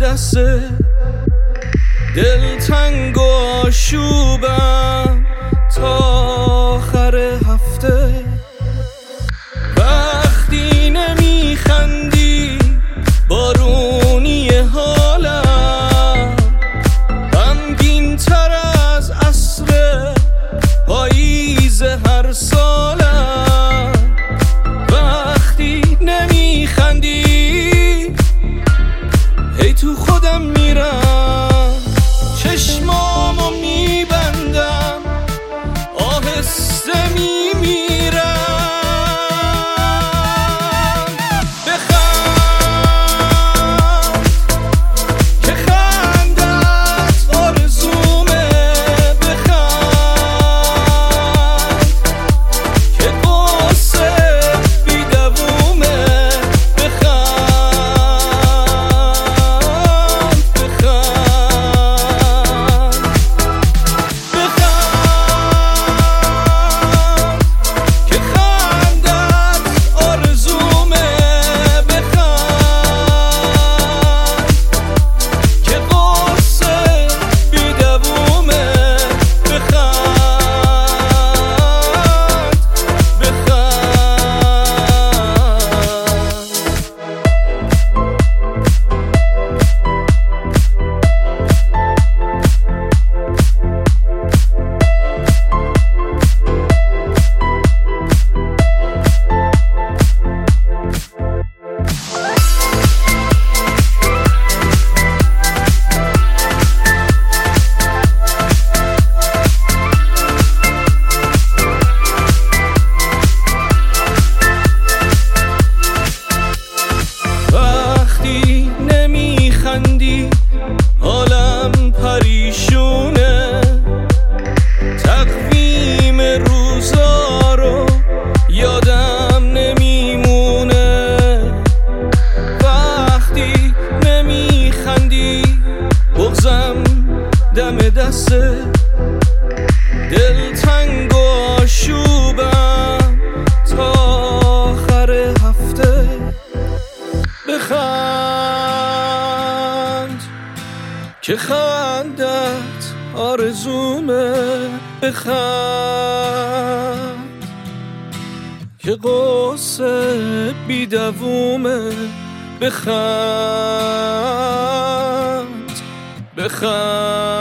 دست دلتنگ و آشوبم تا آخر هفته. وقتی نمیخندی بارونی حالم غمگین تر از عصر پاییز هر سالم. وقتی نمیخندی هی تو خودم میرم، چشمامو میبندم، آهسته میمیرم. بخند که خندت آرزومه، بخند که قصه بیدوومه، حالم پریشونه، تقویم روزا رو یادم نمیمونه. وقتی نمیخندی بغضم دم دست دلتنگ و آشوبم تا آخر هفته. بخند که خندت آرزومه، بخند که قصه بیدوومه، بخند بخند.